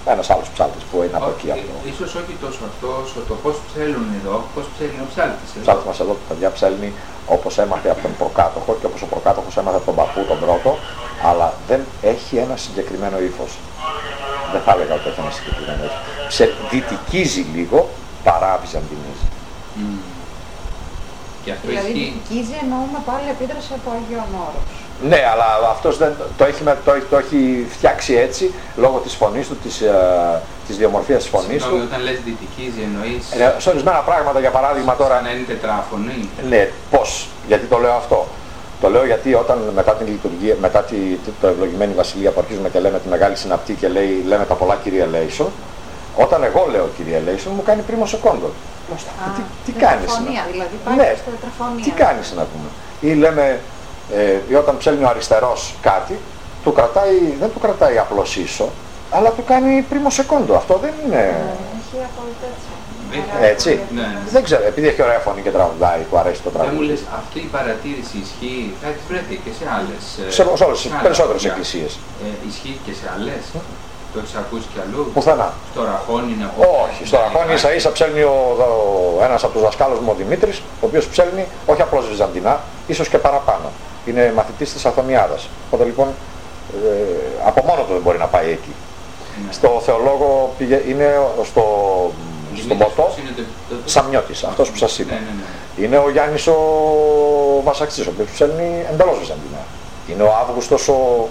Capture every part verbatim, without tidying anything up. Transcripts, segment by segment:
ένας άλλος ψάλτης που είναι από εκεί. Από... Ίσως όχι τόσο αυτό, όσο το πώς ψέλνουν εδώ, πώς ψέλνει ο ψάλτης. Ο ψάλτης μας εδώ, παιδιά, ψέλνει όπως έμαθε από τον προκάτοχο και όπως ο προκάτοχος έμαθε από τον παππού τον πρώτο, αλλά δεν έχει ένα συγκεκριμένο ύφος. Δεν θα έλεγα ότι έχει ένα συγκεκριμένο ύφος. Δυτικίζει λίγο παρά βυζαντινίζει. Mm. Και αυτό δηλαδή ισχύει. δυτικίζει εννοούμε πάλι επίδραση από Αγίον Όρος. Ναι, αλλά αυτός δεν, το, έχει, το, το έχει φτιάξει έτσι λόγω της φωνής του, της, uh, της διομορφίας της φωνής Συγνώμη, του. όταν λες δυτικίζει εννοείς... Ε, σε ορισμένα πράγματα, για παράδειγμα τώρα... Να είναι τετράφωνη. Ναι, πώς, γιατί το λέω αυτό. Το λέω γιατί όταν μετά την λειτουργία, μετά τη, το ευλογημένη βασιλεία που αρχίζουμε και λέμε τη μεγάλη συναπτή και λέει, λέμε τα πολλά Kyrie eleison, όταν εγώ λέω Kyrie eleison μου κάνει πρίμο σεκόντο. Τι, τι κάνεις να... δηλαδή ναι, στο τετραφωνία. Τι κάνεις να πούμε. Ή λέμε, ε, ή όταν ψέλνει ο αριστερός κάτι, του κρατάει, δεν του κρατάει απλώς ίσο, αλλά του κάνει πρίμο σεκόντο. Αυτό δεν είναι... Έχει απόλυτα έτσι. Έτσι. Ναι, ναι. Δεν ξέρω, επειδή έχει ωραία φωνή και τραγουδάει, του αρέσει το τραγούδι. Δεν μου λες, αυτή η παρατήρηση ισχύει, θα έχεις βρεθεί και σε άλλες... Σε, σε όλες τις περισσότερες άλλα, εκκλησίες. Ε, ισχύει και σε άλλες. Mm. Το έχεις ακούσει κι αλλού. Πουθενά. Στο Ραχώνι να πω. Όχι, στο Ραχώνι ίσα ίσα ψέλνει ο, ο, ένας από τους δασκάλους μου, ο Δημήτρης, ο οποίος ψέλνει όχι απλώς βυζαντινά, ίσως και παραπάνω. Είναι μαθητής της Αθωνιάδας. Οπότε λοιπόν ε, από μόνο του δεν μπορεί να πάει εκεί. Ναι. Στο θεολόγο πήγε, είναι στο... στον Ποτό, Σαμιώτης, αυτός που σας είπα. Ναι, ναι, ναι. Είναι ο Γιάννης ο Βασαξής, ο οποίος ψέλνει εντελώς βυζαντινά. Είναι ο Αύγουστος ο,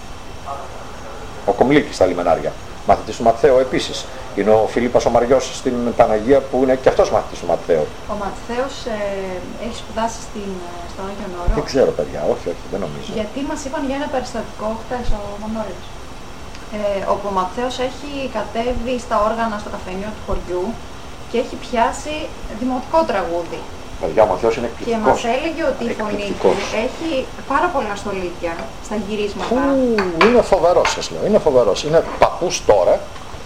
ο Κομλίκης στα λιμενάρια, μαθητής του Ματθαίου επίσης. Είναι ο Φίλιππας ο Μαριός στην Παναγία που είναι και αυτός μαθητής του Ματθαίου. Ο Ματθαίος ε, έχει σπουδάσει στην, στον Άγιον Όρο. Δεν ξέρω παιδιά, όχι, όχι, δεν νομίζω. Γιατί μας είπαν για ένα περιστατικό χτες ο Μανώλης. Ε, όπου ο Ματθαίος έχει κατέβει στα όργανα στο καφενείο του χωριού και έχει πιάσει δημοτικό τραγούδι. Παιδιά, ο Ματθαίος είναι εκπληκτικός. Και μας έλεγε ότι η φωνή του έχει πάρα πολλά στολίδια στα γυρίσματα. Που είναι φοβερός, σας λέω, είναι φοβερός. Είναι παππούς τώρα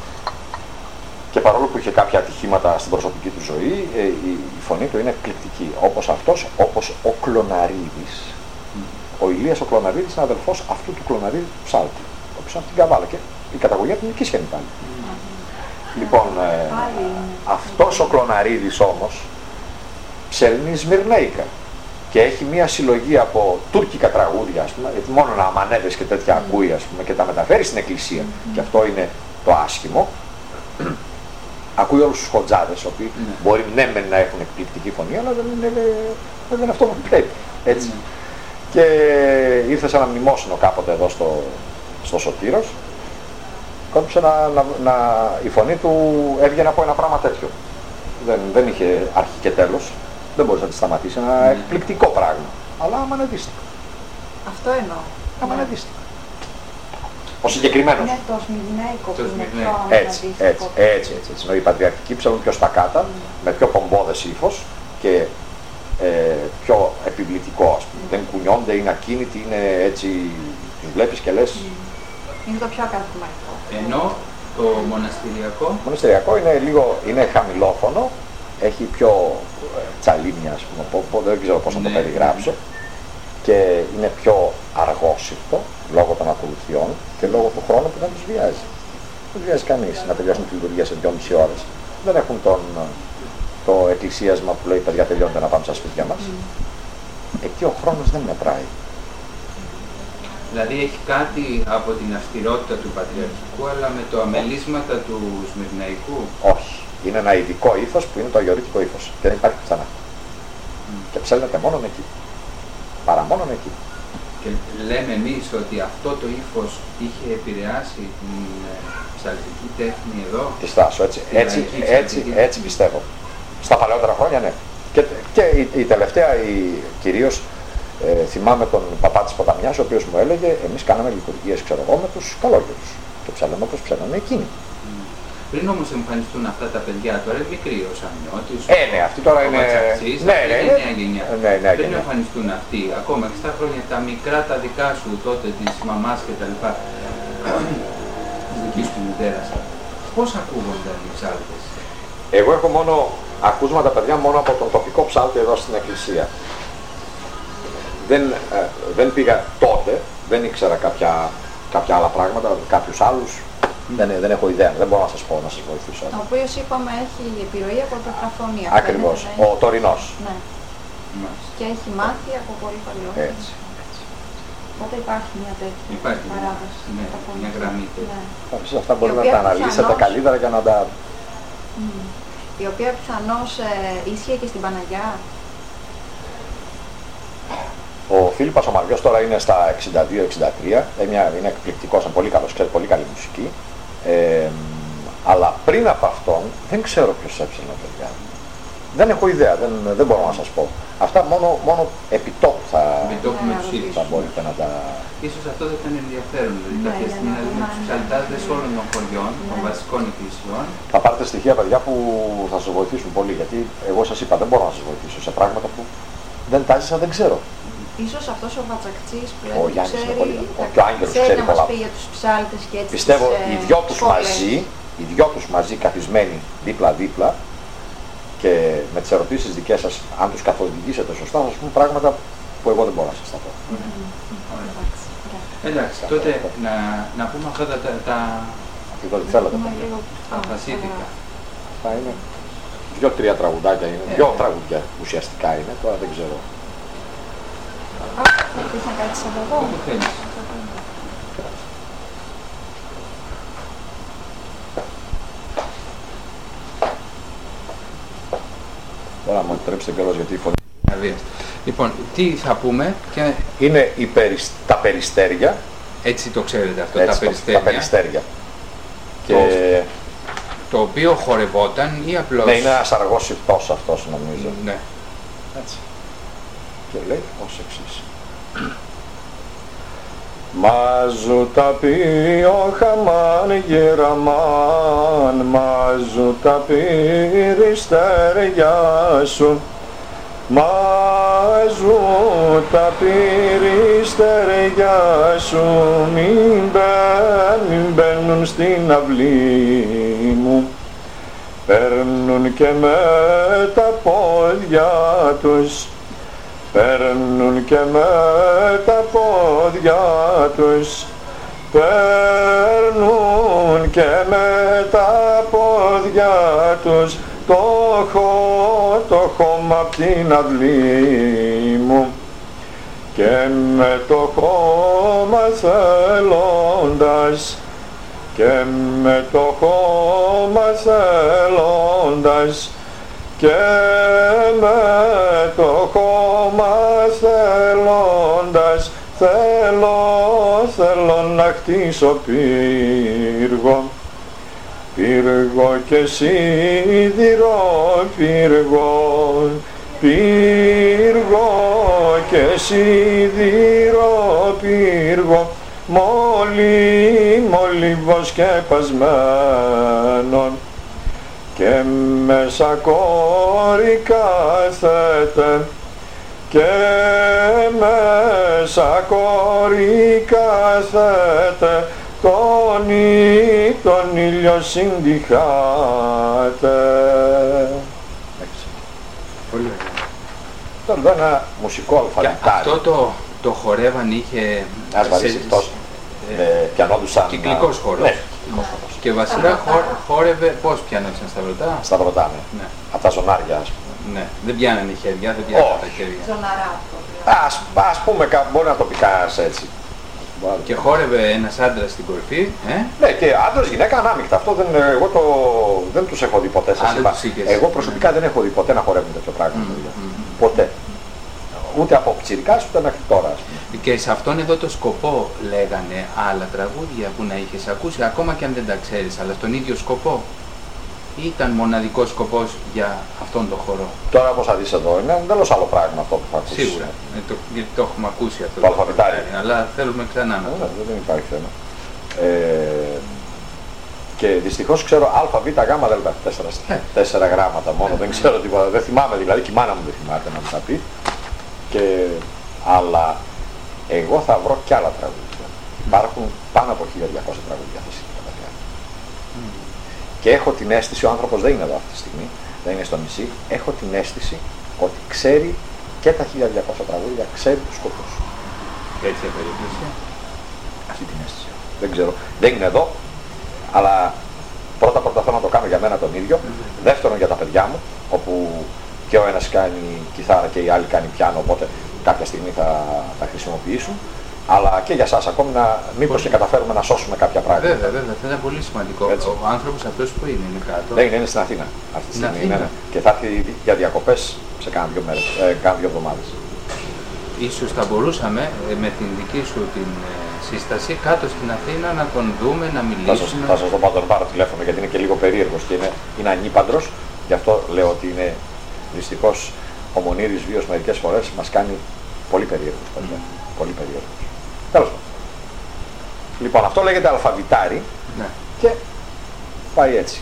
και παρόλο που είχε κάποια ατυχήματα στην προσωπική του ζωή, ε, η, η φωνή του είναι εκπληκτική. Όπως αυτός, όπως ο Κλωναρίδης. Mm. Ο Ηλίας ο Κλωναρίδης είναι αδελφός αυτού του Κλωναρίδη του ψάλτη. Από την Καβάλα και η καταγωγή του είναι Κίσχενη πάλι. Mm. Λοιπόν, ε, αυτός ο Κλωναρίδης όμως ψέλνει Σμυρνέικα και έχει μια συλλογή από τουρκικά τραγούδια, ας πούμε, γιατί μόνο να αμανέδες και τέτοια mm. ακούει, ας πούμε, και τα μεταφέρει στην εκκλησία. Mm. Και αυτό είναι το άσχημο. Ακούει όλους τους χοντζάδες, οι οποίοι mm. μπορεί ναι μεν να έχουν εκπληκτική φωνή, αλλά δεν είναι, δεν είναι αυτό που πρέπει. Έτσι. Mm. Και ήρθε σε ένα μνημόσυνο κάποτε εδώ στο στο Σωτήρος, κόντουσε να, να, να, η φωνή του έβγαινε από ένα πράγμα τέτοιο. Δεν, δεν είχε αρχή και τέλος, δεν μπορούσε να τη σταματήσει, ένα mm. εκπληκτικό πράγμα. Αλλά αμανεδίστηκα. Αυτό εννοώ. Αμανεδίστηκα. Ο συγκεκριμένος. Είναι το Σμυρνέικο που είναι πιο έτσι, έτσι, έτσι, έτσι, έτσι. Οι πατριαρχικοί ψέλνουν πιο στακάτα, mm. με πιο πομπόδες ύφος και ε, πιο επιβλητικό, ας πούμε. Mm. Δεν κουνιόνται, είναι ακίνητοι, είναι έτσι, τους βλέπεις και λες. Mm. Είναι το πιο ακαδημαϊκό. Ενώ το μοναστηριακό. Το μοναστηριακό είναι λίγο, είναι χαμηλόφωνο, έχει πιο ε, τσαλίμια, ας πούμε, πο, πο, δεν ξέρω πώς να το περιγράψω, και είναι πιο αργόσυρτο λόγω των ακολουθιών και λόγω του χρόνου που δεν τους βιάζει. Δεν τους βιάζει κανείς να τελειώσουν τη λειτουργία σε δυόμιση ώρες. Δεν έχουν τον, το εκκλησίασμα που λέει παιδιά τελειώνεται να πάμε στα σπίτια μας. Mm. Εκεί ο χρόνος δεν μετράει. Δηλαδή έχει κάτι από την αυστηρότητα του πατριαρχικού, αλλά με το αμελίσματα του Σμυρναϊκού. Όχι. Είναι ένα ειδικό ύφος που είναι το αγιορείτικο ύφος και δεν υπάρχει πουθενά. Mm. Και ψέλνεται μόνο εκεί. Παρά μόνο εκεί. Και λέμε εμείς ότι αυτό το ύφος είχε επηρεάσει την ψαλτική τέχνη εδώ. Τη Στάσο, έτσι, έτσι, έτσι, έτσι πιστεύω. Στα παλαιότερα χρόνια, ναι. Και, και η, η τελευταία, η, κυρίως, Ε, θυμάμαι τον παπά της Ποταμιάς, ο οποίος μου έλεγε εμείς κάναμε λειτουργίες, ξέρω εγώ, με τους καλόγερους και ψέλαμε όπως ψέλαμε εκείνοι. Mm. Πριν όμως εμφανιστούν αυτά τα παιδιά, τώρα είναι μικροί ο Σαμιώτης, ε, ναι, αυτοί τώρα είναι... Βατσαξής, ναι, αυτή ναι, είναι ναι, νέα γενιά. ναι, ναι, πριν γενιά. εμφανιστούν αυτοί, ακόμα και στα χρόνια τα μικρά τα δικά σου τότε, της μαμάς και τα λοιπά, της δικής του μητέρας, πώς ακούγονταν οι ψάλτες? Εγώ έχω μόνο ακούσματα, παιδιά, μόνο από τον τοπικό ψάλτη εδώ στην εκκλησία. Δεν, ε, δεν πήγα τότε, δεν ήξερα κάποια, κάποια άλλα πράγματα, κάποιους άλλους Mm. Δεν, δεν έχω ιδέα, δεν μπορώ να σας πω, να σας βοηθήσω. Ο οποίος είπαμε έχει επιρροή από τετραφωνία. Ακριβώς, ο τωρινός. Ναι. Mm. Και έχει μάθει από πολύ παλιό. Έτσι. Οπότε υπάρχει μια τέτοια υπάρχει παράδοση. Ναι, μια γραμμή. Ναι. Αυτά μπορείτε να τα αναλύσετε πιθανώς... καλύτερα για να τα... Mm. Η οποία πιθανώς ε, ίσχυε και στην Παναγιά. Ο Φίλιππας ο Μαριός τώρα είναι στα εξήντα δύο εξήντα τρία, είναι εκπληκτικός, είναι πολύ καλός, ξέρει πολύ καλή μουσική. Ε, αλλά πριν από αυτόν δεν ξέρω ποιος έψαινε, παιδιά. Δεν έχω ιδέα, δεν, δεν μπορώ να σας πω. Αυτά μόνο, μόνο επιτόπου θα, θα μπορείτε να τα... Ίσως αυτό δεν ήταν ενδιαφέρον, δηλαδή ναι, κάποια στιγμή να δούμε τους ψαλτάδες όλων των χωριών, ναι. των βασικών εκκλησιών. Θα πάρετε στοιχεία, παιδιά, που θα σας βοηθήσουν πολύ, γιατί εγώ σας είπα, δεν μπορώ να σας βοηθήσω σε πράγματα που δεν τα ζήσα, δεν ξέρω. Ίσως αυτός ο Βατζακτσής που ο ξέρει, ξέρει, πολύ, ο και ο Άγγελος ξέρει να πολλά. μας πει για τους ψάλτες και έτσι. Πιστεύω τις, οι δυο τους σχόλες. μαζί, οι δυο τους μαζί καθισμένοι δίπλα-δίπλα και με τις ερωτήσεις δικές σας, αν τους καθοδηγήσετε σωστά, θα σας πούμε πράγματα που εγώ δεν μπορώ να σας τα πω. Εντάξει, τότε να, να πούμε αυτά τα... τα, τα... Αυτό τι θέλετε. Τα σύνθηκα. Αυτά είναι δύο-τρία τραγουδάκια, είναι ε, δυο τραγουδιά ουσιαστικά είναι, τώρα δεν ξέρω. Θέλεις να κάτσεις από εδώ. Όπου θέλεις. Τώρα μου επιτρέψετε καιρός γιατί η φωνή... Λοιπόν, τι θα πούμε και... Είναι οι περισ... τα περιστέρια. Έτσι το ξέρετε αυτό, έτσι, τα περιστέρια. Τα περιστέρια. Το, και... το οποίο χορευόταν ή απλώς... Ναι, είναι ένας αργός ηπτός αυτός νομίζω. Ναι. Έτσι. Και λέει ως εξής. Μαζου τα πει ο χαμάν γεραμάν, μαζου τα πυριστέρια σου, μαζου τα πυριστέρια σου, μην, μπαίν, μην μπαίνουν στην αυλή μου, παίρνουν και με τα πόδια τους, παίρνουν και με τα πόδια τους, παίρνουν και με τα πόδια τους το, χω, το χώμα απ' την αυλή μου και με το χώμα θέλοντας και με το χώμα θέλοντας και με το χώμα θέλοντας θέλω, θέλω να χτίσω πύργο, πύργο και σίδηρο πύργο, πύργο και σίδηρο πύργο, μόλι, μόλιβος και πασμένον και μέσα κόρη κάθεται και μέσα κόρη κάθεται τον, ή, τον ήλιο συντυχάται. Πολύ ωραία. Τώρα ένα μουσικό αλφαβητάριο. Αυτό το, το χορεύαν είχε... Ένας βαρύς εκτός, πιανόντουσαν... Κυκλικός χορός. Ναι. Και βασικά χόρευε, πώς πιάνονταν, σταυρωτά? Σταυρωτά, ναι. ναι. Από τα ζωνάρια, ας πούμε. Ναι, δεν πιάνανε χέρια, δεν πιάνανε τα χέρια. Ζωναρά. Ας, ας πούμε, μπορεί να το πικάς έτσι. Και χόρευε ένας άντρας στην κορυφή, ε? Ναι, και άντρας, γυναίκα ανάμεικτα. Αυτό δεν, εγώ το, δεν τους έχω δει ποτέ, σας είπα. Εγώ προσωπικά ναι. δεν έχω δει ποτέ να χορεύουν τέτοιο πράγμα. Mm, mm, ποτέ. Ούτε από πιτσιρικάς ούτε μέχρι τώρα. Και σε αυτόν εδώ το σκοπό λέγανε άλλα τραγούδια που να είχες ακούσει, ακόμα και αν δεν τα ξέρεις, αλλά στον ίδιο σκοπό. Ή ήταν μοναδικός σκοπός για αυτόν τον χορό? Τώρα όπως θα δεις εδώ είναι εντελώς άλλο πράγμα αυτό που θα ακούσεις. Σίγουρα, ε, το, γιατί το έχουμε ακούσει αυτό το, το αλφαβητάριο. Αλλά θέλουμε ξανά να το. Δεν υπάρχει θέμα. Ε, και δυστυχώς ξέρω α, β, γ, δ, τέσσερα, τέσσερα γράμματα μόνο, δεν ξέρω τίποτα, δεν θυμάμαι δηλαδή, και η μάνα μου δεν θυμάται να μου τα πει. Και, αλλά εγώ θα βρω κι άλλα τραγούδια. Υπάρχουν πάνω από χίλια διακόσια τραγούδια αυτή τη στιγμή. Mm. Και έχω την αίσθηση, ο άνθρωπος δεν είναι εδώ αυτή τη στιγμή, δεν είναι στο νησί, έχω την αίσθηση ότι ξέρει και τα χίλια διακόσια τραγούδια, ξέρει τους σκοπούς. Έτσι περίπτωση. Αυτή την αίσθηση. Δεν ξέρω. Δεν είναι εδώ, Αλλά πρώτα πρώτα θέλω να το κάνω για μένα τον ίδιο. Δεύτερον για τα παιδιά μου, όπου και ο ένας κάνει κιθάρα και οι άλλοι κάνει πιάνο, οπότε κάποια στιγμή θα τα χρησιμοποιήσουν. Αλλά και για εσάς ακόμη, να, μήπως και καταφέρουμε να σώσουμε κάποια πράγματα. Βέβαια, βέβαια, θα είναι πολύ σημαντικό. Έτσι. Ο άνθρωπος αυτός που είναι, είναι κάτω. Δεν είναι, είναι στην Αθήνα αυτή τη στιγμή. Ναι, ναι. Και θα έρθει για διακοπές σε κάνα δύο μέρες, ε, κάνα δύο εβδομάδες. Ίσως θα μπορούσαμε ε, με την δική σου την ε, σύσταση κάτω στην Αθήνα να τον δούμε, να Θα σας, μιλήσουμε. θα σας το πάω, τον πάρω τηλέφωνο γιατί είναι και λίγο περίεργος και είναι, είναι ανήπαντρος. Γι' αυτό λέω ότι είναι δυστυχώς ο Μονήρης βίος μερικές φορές μας κάνει πολύ περίεργος. Mm. Πολύ περίεργος. Τέλος πάντων. Λοιπόν, αυτό λέγεται αλφαβητάρι, Ναι. και πάει έτσι.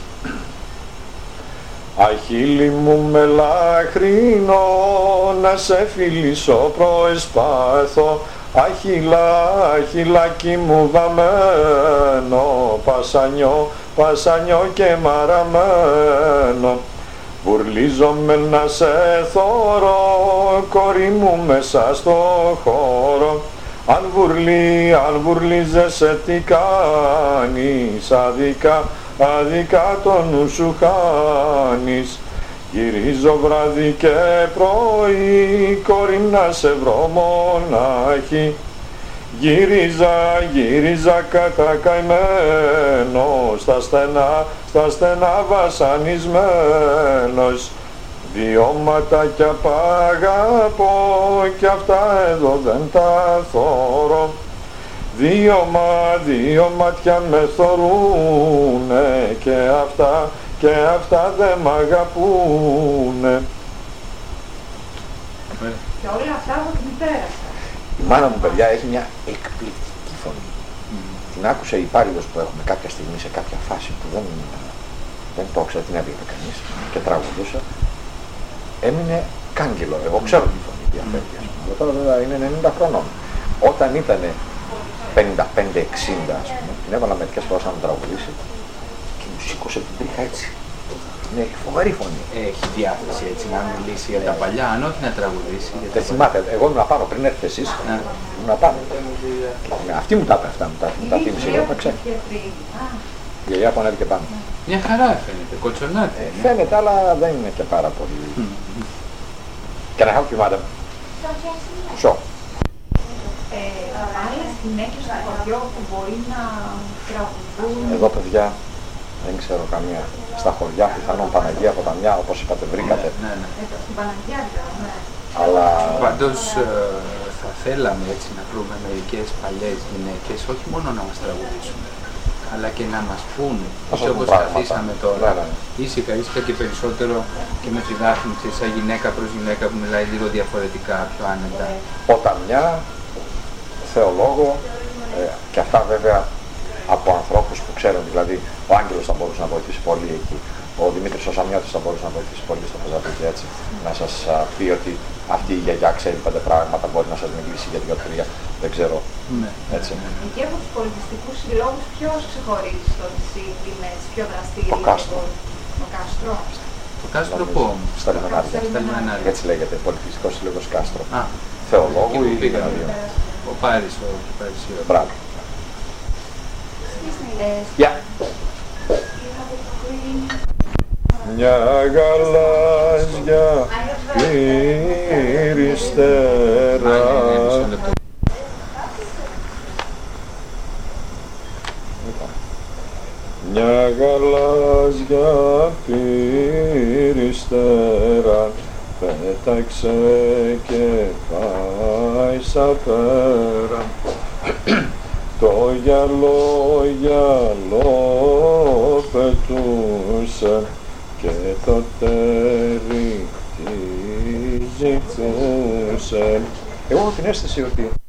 Αχίλη μου μελαχρινό, να σε φιλήσω προεσπάθω. Αχίλα, αχίλακι μου βαμμένο, πασανιό, πασανιό και μαραμένο. Βουρλίζομαι να σε θωρώ, κορί μου μέσα στο χώρο. Αν βουρλί, αν βουρλίζεσαι τι κάνεις, αδικά, αδικά το νου σου χάνεις. Γυρίζω βράδυ και πρωί, κορί να σε βρω μονάχη. Γύριζα, γύριζα κατακαημένος, στα στενά, στα στενά βασανισμένος. Δυο ματάκια π' αγαπώ κι αυτά εδώ δεν τα θωρώ. Δύο μα, δύο μάτια με θωρούνε και αυτά, και αυτά δεν μ' αγαπούνε. Και όλα αυτά από τη μητέρα σας. Η μάνα μου, παιδιά, έχει μια εκπληκτική φωνή. Mm. Την άκουσε η υπάλληλος που έχουμε κάποια στιγμή σε κάποια φάση που δεν, δεν το ήξερα, την έβλεπε κανείς και τραγουδούσε. Έμεινε κάγκελο. Εγώ ξέρω τη φωνή διαφέρει, ας πούμε. Τώρα βέβαια είναι ενενήντα χρονών. Όταν ήταν πενήντα πέντε εξήντα, ας πούμε, την έβαλα μερικές φορές να μου τραγουδήσει και μου σήκωσε την τρίχα έτσι. Είναι φοβερή φωνή. Έχει διάθεση έτσι να μιλήσει για τα παλιά, αν όχι να τραγουδήσει. Για δεν θυμάται. Εγώ ήμουν απάνω πριν έρθετε εσείς. Ναι. Ήμουν απάνω. Αυτή μου τα είπε αυτά, μου τα, μου τα θύμισε. Εγώ τα ξέρω. Η γιαγιά που ανέβηκε πάνω. Μια χαρά φαίνεται, κοτσονάτη. Ε, φαίνεται, αλλά δεν είναι και πάρα πολύ. Can I help you, madam? Sure. Άλλες γυναίκες στο χωριό που μπορεί να τραγουδούν. Εδώ, παιδιά, δεν ξέρω καμία. Στα χωριά, πιθανόν Παναγία από τα μια, όπως είπατε, βρήκατε. Ναι, ναι. Στην Παναγία, ναι. Αλλά... Πάντως ε, θα θέλαμε έτσι να βρούμε μερικές παλιές γυναίκες, όχι μόνο να μας τραγουδήσουν, αλλά και να μας πούνε, έτσι όπως καθίσαμε τώρα, ναι, ναι. ήσυχα, ήσυχα και περισσότερο και με τη Δάφνη, σαν γυναίκα προς γυναίκα που μιλάει λίγο διαφορετικά, πιο άνετα. Όταν μια θεολόγο, ε, και αυτά βέβαια από ανθρώπους που ξέρουν, δηλαδή ο Άγγελος θα μπορούσε να βοηθήσει πολύ εκεί, ο Δημήτρης ο Σαμιώτης θα μπορούσε να βοηθήσει πολύ στο πεζαπίκι, έτσι, να σας α, πει ότι αυτή η γιαγιά ξέρει πέντε πράγματα, μπορεί να σας μιλήσει για δύο-τρία, δεν ξέρω, ναι. Έτσι. Και από τους πολιτιστικούς συλλόγους ποιος ξεχωρίζει στο νησί, είναι έτσι πιο δραστήριο? Το Κάστρο. Το Κάστρο. Το Κάστρο πού? Στα Λιμενάρια. Στα Λιμενάρια. Έτσι λέγεται, πολιτιστικός σύλλογος Κάστρο. Α, θεολόγου ή δηλαδή. Ο Πάρης, ο Πάρης. Μπράβο. Γεια. Μια γαλάζια πυριστέρα. Μια γαλάζια πυριστέρα πέταξε και πάει σαν πέρα. Το γυαλό γυαλό πετούσε και το τέρι τη ζητούσε. Εγώ έχω την αίσθηση ότι